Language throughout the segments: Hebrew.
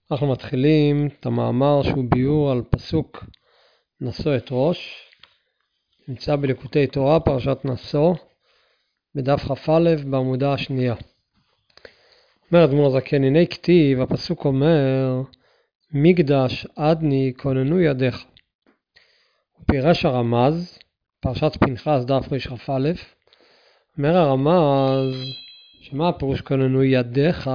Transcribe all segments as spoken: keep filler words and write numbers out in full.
אנחנו מתחילים את המאמר שהוא ביור על פסוק נשוא את ראש, נמצא בליקוטי תורה פרשת נשוא, בדף כ"א בעמודה השנייה. אומר אדמו"ר הזקן, הנה כתיב, הפסוק אומר, מקדש עדני כוננו ידיך. הוא פירש הרמז, פרשת פנחס דף רכ"א, אומר הרמז, שמה הפירוש כוננו ידיך?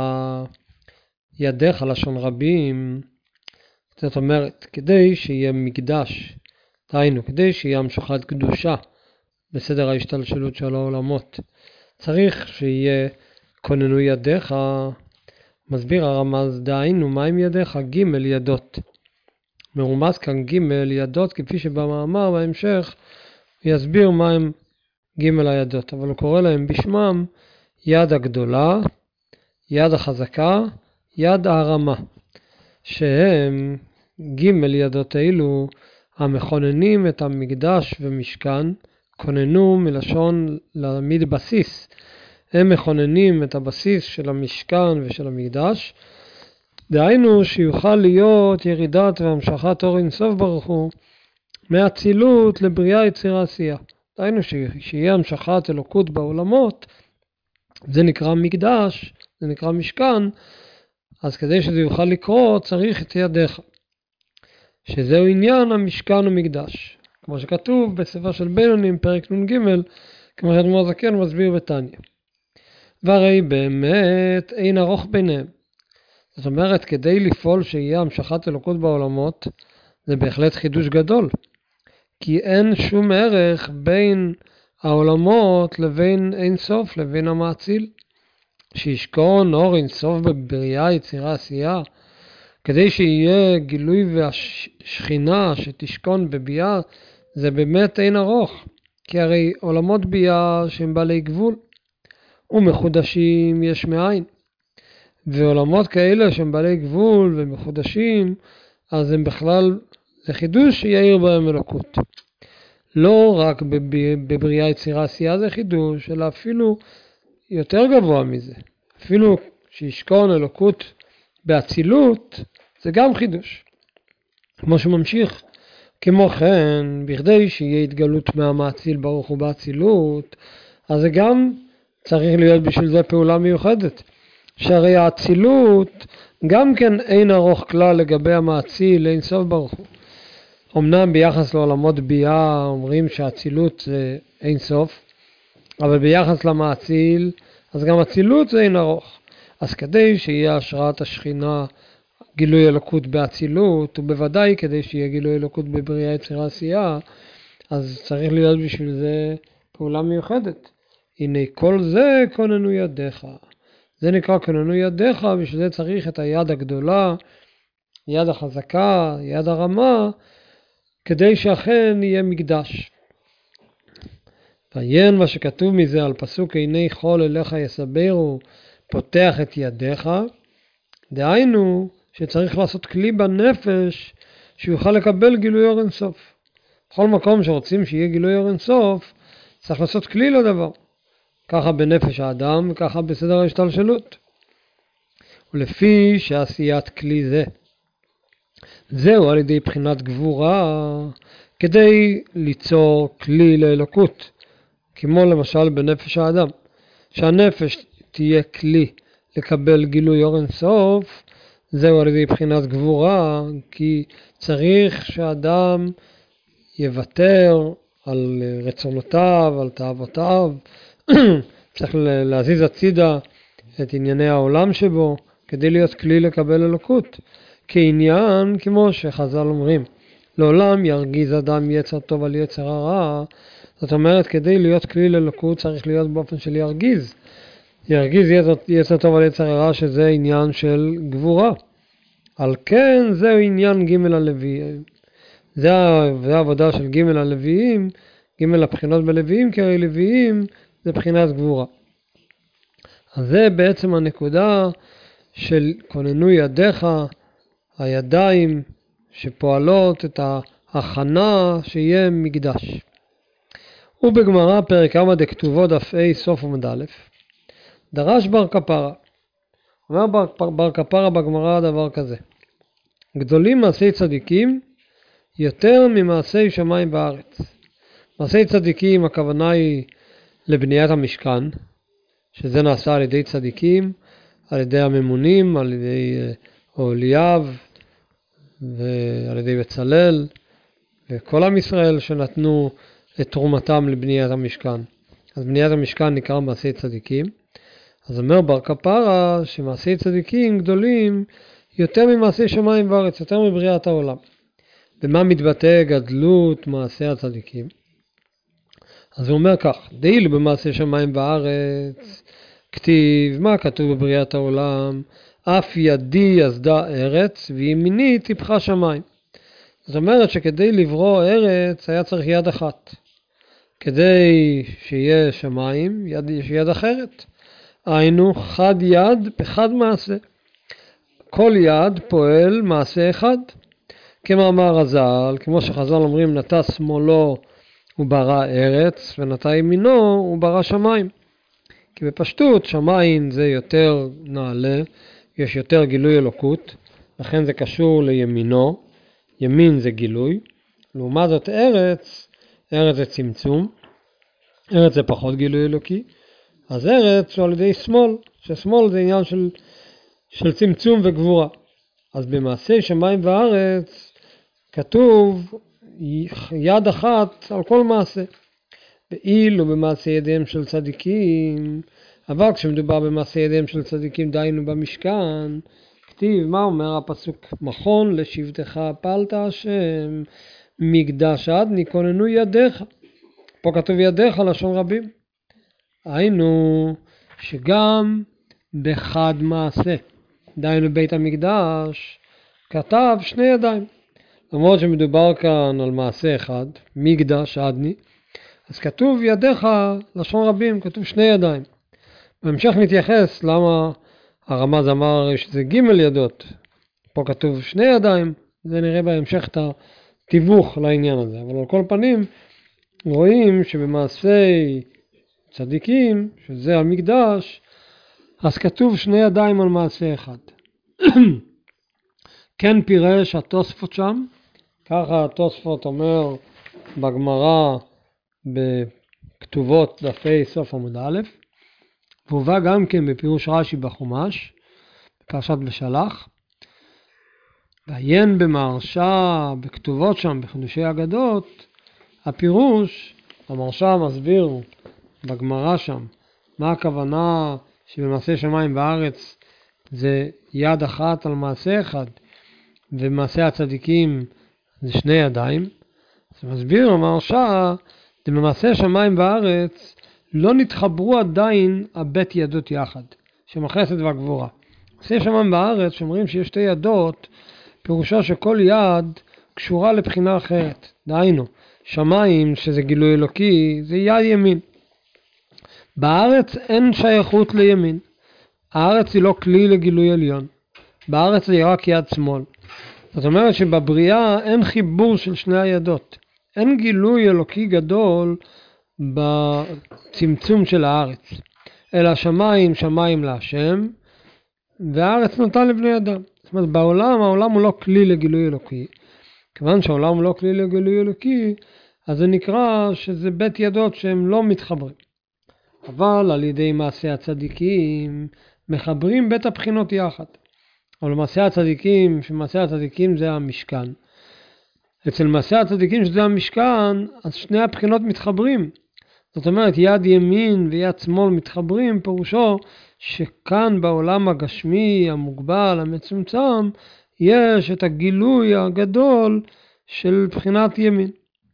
ידיך לשון רבים, זאת אומרת, כדי שיהיה מקדש, דהיינו, כדי שיהיה המשכת קדושה בסדר ההשתלשלות של העולמות, צריך שיהיה כוננו ידיך. מסביר הרמז, דהיינו, מה עם ידיך? ג' ידות. מרומז כאן ג' ידות, כפי שבמאמר בהמשך יסביר מה הם ג' הידות, אבל הוא קורא להם בשמם יד הגדולה, יד החזקה, יד הרמה, שהם ג' ידות אלו המכוננים את המקדש ומשכן. כוננו מלשון להעמיד בסיס, הם מכוננים את הבסיס של המשכן ושל המקדש, דהיינו שיוכל להיות ירידת והמשכת אור אין סוף ברוך הוא מהאצילות לבריאה יצירה עשייה, דהיינו שיהיה המשכת אלוקות בעולמות, זה נקרא מקדש, זה נקרא משכן. אז כדי שזה יוכל לקרות צריך את ידיך, שזהו עניין המשכן ומקדש, כמו שכתוב בספר של בינונים פרק נ"ג, כמו שאדמו"ר הזקן מסביר בתניא. והרי באמת אין ארוך ביניהם, זאת אומרת, כדי לפעול שיהיה המשכת אלוקות בעולמות, זה בהחלט חידוש גדול, כי אין שום ערך בין העולמות לבין אין סוף, לבין המאציל. שישכון אור אין סוף בבריאה יצירה עשייה, כדי שיהיה גילוי והשכינה שתשכון בביאה, זה באמת אין ארוך, כי הרי עולמות ביאה שהם בעלי גבול ומחודשים יש מאין, ועולמות כאלה שהם בעלי גבול ומחודשים, אז הם בכלל זה חידוש שיעיר בהם אלוקות. לא רק בבריאה יצירה עשייה זה חידוש, אלא אפילו יותר גבוה מזה, אפילו שישכון אלוקות באצילות, זה גם חידוש. כמו שממשיך, כמו כן, בכדי שיהיה התגלות מהמאציל ברוך הוא באצילות, אז זה גם צריך להיות בשביל זה פעולה מיוחדת. שהרי האצילות גם כן אין ארוך כלל לגבי המאציל אין סוף ברוך הוא. אמנם ביחס לעולמות ביאה אומרים שהאצילות זה אין סוף, אבל ביחס למאציל, אז גם אצילות זה אין ארוך. אז כדי שיהיה השראת השכינה, גילוי אלוקות באצילות, ובוודאי כדי שיהיה גילוי אלוקות בבריאה יצירה עשייה, אז צריך להיות בשביל זה פעולה מיוחדת. הנה כל זה כוננו ידיך. זה נקרא כוננו ידיך, בשביל זה צריך את היד הגדולה, יד החזקה, יד הרמה, כדי שאכן יהיה מקדש. ועיין מה שכתוב מזה על פסוק עיני חול אליך יסברו, פותח את ידיך, דהיינו שצריך לעשות כלי בנפש שיוכל לקבל גילוי אור אין סוף. בכל מקום שרוצים שיהיה גילוי אור אין סוף, צריך לעשות כלי לדבר. ככה בנפש האדם וככה בסדר ההשתלשלות. ולפי שעשיית כלי זה, זהו על ידי בחינת גבורה, כדי ליצור כלי לאלוקות. כמו למשל בנפש האדם, שהנפש תהיה כלי לקבל גילוי אור אין סוף, זהו על ידי בחינת גבורה, כי צריך שאדם יוותר על רצונותיו, על תאוותיו, צריך להזיז הצידה את ענייני העולם שבו, כדי להיות כלי לקבל אלוקות. כעניין, כמו שחז"ל אומרים, לעולם ירגיז אדם יצר טוב על יצר הרע, זאת אומרת, כדי להיות כלי לאלוקות צריך להיות באופן של ירגיז. ירגיז יצר, יצר טוב על יצר הרע, שזה עניין של גבורה. על כן, זהו עניין ג' הלוויים. זה, זה העבודה של ג' הלוויים, ג' הבחינות בלוויים, כי הרי לוויים זה בחינת גבורה. אז זה בעצם הנקודה של כוננו ידיך, הידיים שפועלות את ההכנה שיהיה מקדש. ובגמרא פרק כמה דכתובו דף A סוף עמוד א', דרש בר כפרה, אומר בר, בר כפרה בגמרא דבר כזה, גדולים מעשי צדיקים יותר ממעשי שמיים וארץ. מעשי צדיקים הכוונה היא לבניית המשכן, שזה נעשה על ידי צדיקים, על ידי הממונים, על ידי אוליאב ועל ידי בצלאל וכל עם ישראל שנתנו את תרומתם לבניית המשכן. אז בניית המשכן נקרא מעשי צדיקים. אז אומר בר כפרה שמעשי צדיקים גדולים יותר ממעשי שמיים וארץ, יותר מבריאת העולם. במה מתבטא גדלות מעשי הצדיקים? אז הוא אומר כך, דאילו במעשי שמיים וארץ, כתיב, מה כתוב בבריאת העולם? אף ידי יסדה ארץ וימיני טיפחה שמיים. זאת אומרת שכדי לברוא ארץ היה צריך יד אחת. כדי שיהיה שמיים, יד, יש יד אחרת. היינו חד יד בחד מעשה. כל יד פועל מעשה אחד. כמאמר רז"ל, כמו שחז"ל אומרים, נטע שמאלו הוא ברא ארץ, ונטע ימינו הוא ברא שמיים. כי בפשטות שמיים זה יותר נעלה, יש יותר גילוי אלוקות, לכן זה קשור לימינו, ימין זה גילוי. לעומת זאת ארץ, ארץ זה צמצום, ארץ זה פחות גילוי אלוקי, אז ארץ הוא על ידי שמאל, ששמאל זה עניין של, של צמצום וגבורה. אז במעשי שמיים וארץ כתוב יד אחת על כל מעשה. ואילו במעשי ידיהם של צדיקים, אבל כשמדובר במעשי ידיהם של צדיקים דיינו במשכן, כתיב, מה אומר הפסוק? מכון לשבתך פעלת השם, מקדש עדני כוננו ידיך. פה כתוב ידיך לשון רבים. היינו שגם בחד מעשה, דיינו בית המקדש, כתב שני ידיים. למרות שמדובר כאן על מעשה אחד, מקדש עדני, אז כתוב ידיך לשון רבים, כתוב שני ידיים. בהמשך נתייחס למה הרמז אמר שזה ג' ידות. פה כתוב שני ידיים, זה נראה בהמשך את התיווך לעניין הזה. אבל על כל פנים רואים שבמעשי צדיקים, שזה המקדש, אז כתוב שני ידיים על מעשה אחד. כן פירש התוספות שם, ככה התוספות אומר בגמרא בכתובות דפי סוף עמוד א', והובא גם כן בפירוש רש"י בחומש, בפרשת בשלח, ועיין במהרש"א בכתובות שם בחידושי אגדות, הפירוש, המהרש"א מסביר בגמרא שם, מה הכוונה שבמעשה שמיים וארץ זה יד אחת על מעשה אחד, ומעשה הצדיקים זה שני ידיים. אז מסביר המהרש"א, במעשה שמיים וארץ לא נתחברו עדיין הבית ידות יחד, שם החסד והגבורה. מעשה שמיים וארץ שאומרים שיש שתי ידות, פירושו שכל יד קשורה לבחינה אחרת. דהיינו, שמיים שזה גילוי אלוקי זה יד ימין. בארץ אין שייכות לימין. הארץ היא לא כלי לגילוי עליון. בארץ היא רק יד שמאל. זאת אומרת שבבריאה אין חיבור של שני הידות. אין גילוי אלוקי גדול בצמצום של הארץ. אלא שמיים, שמיים להשם, והארץ נתן לבני אדם. זאת אומרת, בעולם, העולם הוא לא כלי לגילוי אלוקי. כיוון שהעולם הוא לא כלי לגילוי אלוקי, אז זה נקרא שזה בית ידות שהם לא מתחברים. אבל על ידי מעשי הצדיקים, מחברים בית הבחינות יחד. אבל מעשי הצדיקים, שמעשי הצדיקים זה המשכן. אצל מעשי הצדיקים שזה המשכן, אז שני הבחינות מתחברים. זאת אומרת, יד ימין ויד שמאל מתחברים, פירושו שכאן בעולם הגשמי, המוגבל, המצומצם, יש את הגילוי הגדול של בחינת ימין.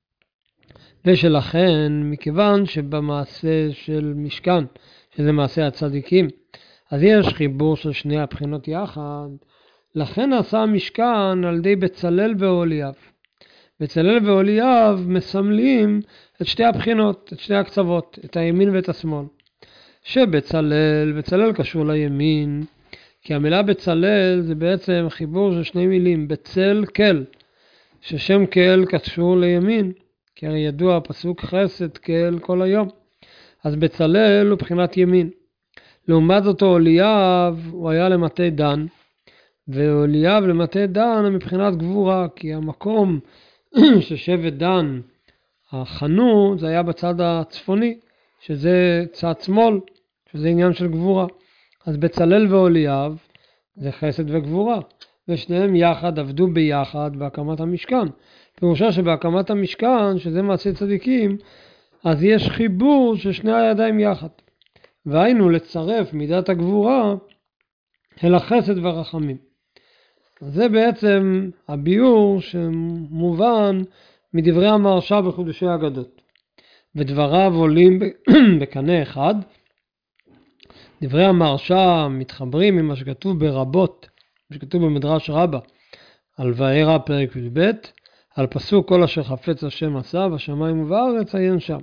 ושלכן, מכיוון שבמעשה של משכן, שזה מעשה הצדיקים, אז יש חיבור של שני הבחינות יחד, לכן עשה המשכן על ידי בצלאל ואוליאב. בצלאל ואוליאב מסמלים את שתי הבחינות, את שתי הקצוות, את הימין ואת השמאל. שבצלאל, בצלאל קשור לימין, כי המילה בצלאל זה בעצם חיבור של שני מילים, בצל כל, ששם כל קשור לימין, כי הרי ידוע פסוק חסד כל כל היום. אז בצלאל הוא בחינת ימין. לעומת זאת אוליאב הוא היה למטה דן, ואליאב למטה דן מבחינת גבורה, כי המקום ששבט דן החנו זה היה בצד הצפוני, שזה צד שמאל, שזה עניין של גבורה. אז בצלאל ואליאב זה חסד וגבורה, ושניהם יחד עבדו ביחד בהקמת המשכן. פירושה שבהקמת המשכן, שזה מעשה צדיקים, אז יש חיבור של שני הידיים יחד. והיינו לצרף מידת הגבורה אל החסד והרחמים. זה בעצם הביאור שמובן מדברי המהרש"א בחידושי אגדות. ודבריו עולים בקנה אחד. דברי המהרש"א מתחברים עם מה שכתוב ברבות, מה שכתוב במדרש רבה, על וארא פרק י"ב, על פסוק כל אשר חפץ השם עשה, בשמיים ובארץ עיין שם.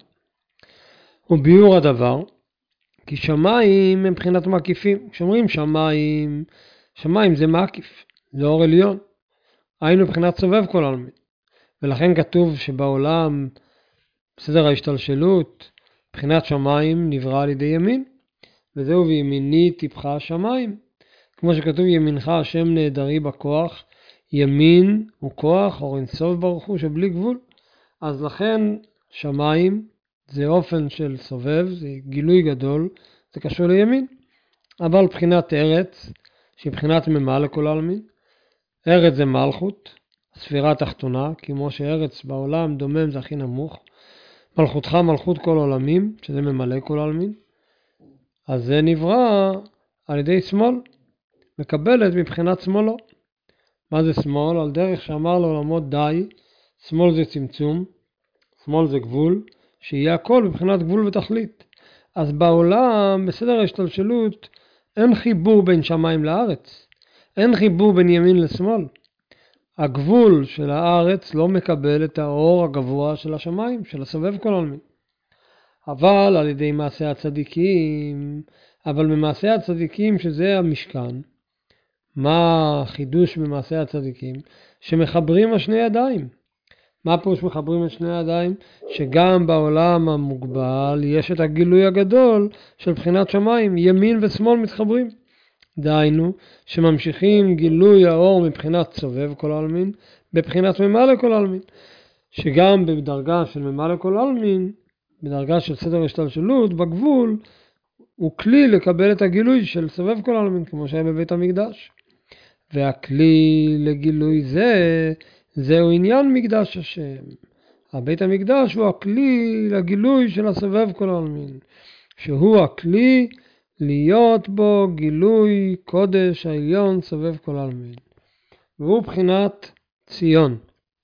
וביאור הדבר, כי שמיים הם מבחינת מקיפים. כשאומרים שמיים, שמיים זה מקיף, זה אור עליון. היינו מבחינת סובב כל העלמין. ולכן כתוב שבעולם, בסדר ההשתלשלות, מבחינת שמיים נברא על ידי ימין. וזהו וימיני טיפחה השמיים. כמו שכתוב ימינך השם נהדרי בכוח, ימין הוא כוח, אור אינסוף ברוך הוא שבלי גבול. אז לכן שמיים זה אופן של סובב, זה גילוי גדול, זה קשור לימין. אבל בחינת ארץ, שהיא בחינת ממה לכל העלמין. ארץ זה מלכות, הספירה התחתונה, כמו שארץ בעולם דומם זה הכי נמוך. מלכותך מלכות כל עולמים, שזה ממלא כל העלמין. אז זה נברא על ידי שמאל, מקבלת מבחינת שמאלו. מה זה שמאל? על דרך שאמר לעולמות די, שמאל זה צמצום, שמאל זה גבול, שיהיה הכל מבחינת גבול ותכלית. אז בעולם, בסדר ההשתלשלות, אין חיבור בין שמיים לארץ, אין חיבור בין ימין לשמאל. הגבול של הארץ לא מקבל את האור הגבוה של השמיים, של הסובב כל העלמין. אבל על ידי מעשה הצדיקים, אבל במעשה הצדיקים שזה המשכן, מה החידוש במעשה הצדיקים? שמחברים השני ידיים. מה פירוש מחברים את שני ידיים? שגם בעולם המוגבל יש את הגילוי הגדול של בחינת שמיים, ימין ושמאל מתחברים. דהיינו שממשיכים גילוי האור מבחינת סובב כל העלמין, בבחינת ממלא כל העלמין. שגם בדרגה של ממלא כל העלמין, בדרגה של סדר השתלשלות, בגבול, הוא כלי לקבל את הגילוי של סובב כל העלמין, כמו שהיה בבית המקדש. והכלי לגילוי זה, זהו עניין מקדש השם. הבית המקדש הוא הכלי לגילוי של הסובב כל העלמין, שהוא הכלי להיות בו גילוי קודש העליון סובב כל העלמין. והוא בחינת ציון.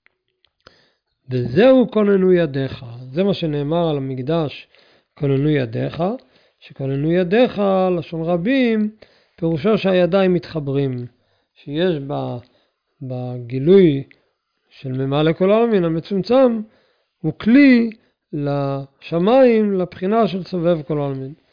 וזהו כוננו ידיך. זה מה שנאמר על המקדש, כוננו ידיך, שכוננו ידיך, לשון רבים, פירושו שהידיים מתחברים, שיש בה, בגילוי של ממלא כל העלמין המצומצם, הוא כלי לשמיים, לבחינה של סובב כל העלמין.